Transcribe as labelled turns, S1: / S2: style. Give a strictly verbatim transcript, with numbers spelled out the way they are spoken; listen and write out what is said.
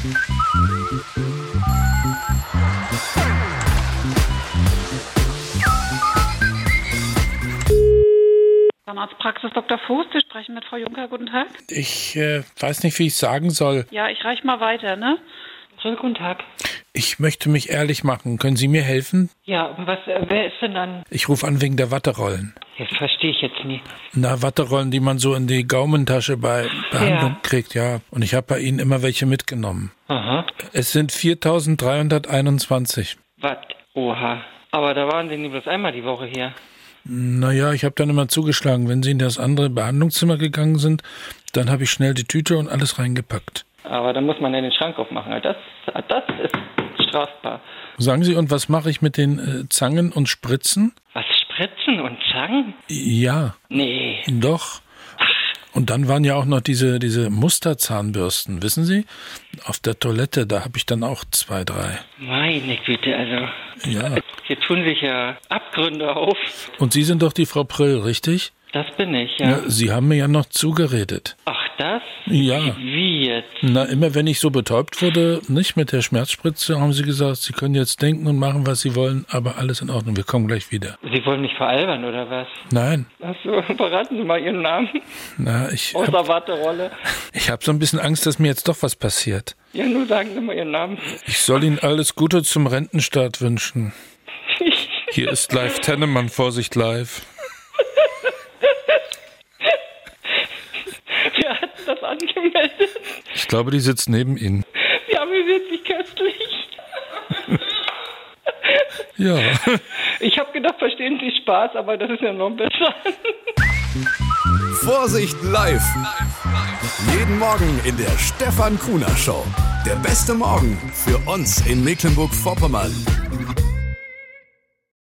S1: Zahnarztpraxis Doktor Fuß, Sie sprechen mit Frau Juncker. Guten Tag.
S2: Ich äh, weiß nicht, wie ich sagen soll.
S1: Ja, ich reiche mal weiter, ne?
S3: Schönen guten Tag.
S2: Ich möchte mich ehrlich machen. Können Sie mir helfen?
S3: Ja, was, äh, wer ist denn dann?
S2: Ich rufe an wegen der Watterollen.
S3: Das verstehe ich jetzt nie.
S2: Na, Watterollen, die man so in die Gaumentasche bei Behandlung
S3: Ja.
S2: kriegt, ja. Und ich habe bei Ihnen immer welche mitgenommen.
S3: Aha.
S2: Es sind viertausenddreihunderteinundzwanzig.
S3: Was? Oha. Aber da waren Sie nie bloß einmal die Woche hier.
S2: Naja, ich habe dann immer zugeschlagen. Wenn Sie in das andere Behandlungszimmer gegangen sind, dann habe ich schnell die Tüte und alles reingepackt.
S3: Aber da muss man ja den Schrank aufmachen. Das, das ist strafbar.
S2: Sagen Sie, und was mache ich mit den äh, Zangen und Spritzen?
S3: Was, Spritzen und Zangen?
S2: Ja,
S3: Nee.
S2: doch. Und dann waren ja auch noch diese, diese Musterzahnbürsten, wissen Sie? Auf der Toilette, da habe ich dann auch zwei, drei.
S3: Meine Güte, also.
S2: Ja.
S3: Hier tun sich ja Abgründe auf.
S2: Und Sie sind doch die Frau Pröll, richtig?
S3: Das bin ich, ja.
S2: Ja, Sie haben mir ja noch zugeredet.
S3: Ach, das?
S2: Ja.
S3: Wie jetzt?
S2: Na, immer wenn ich so betäubt wurde, nicht mit der Schmerzspritze, haben Sie gesagt, Sie können jetzt denken und machen, was Sie wollen, aber alles in Ordnung, wir kommen gleich wieder.
S3: Sie wollen mich veralbern, oder was?
S2: Nein,
S3: Ach so, verraten Sie mal Ihren Namen.
S2: na, ich
S3: Außer
S2: hab,
S3: Warterolle.
S2: ich hab so ein bisschen Angst, dass mir jetzt doch was passiert.
S3: Ja, nur sagen Sie mal Ihren Namen.
S2: Ich soll Ihnen alles Gute zum Rentenstart wünschen. Hier ist Live Tennemann, Vorsicht live.
S3: Wer hat das angemeldet?
S2: Ich glaube, die sitzt neben Ihnen.
S3: Ja, mir wird sich köstlich.
S2: Ja.
S3: Ich habe gedacht, verstehen Sie Spaß, aber das ist ja noch besser.
S4: Vorsicht live. Jeden Morgen in der Stefan Kuhner Show. Der beste Morgen für uns in Mecklenburg-Vorpommern.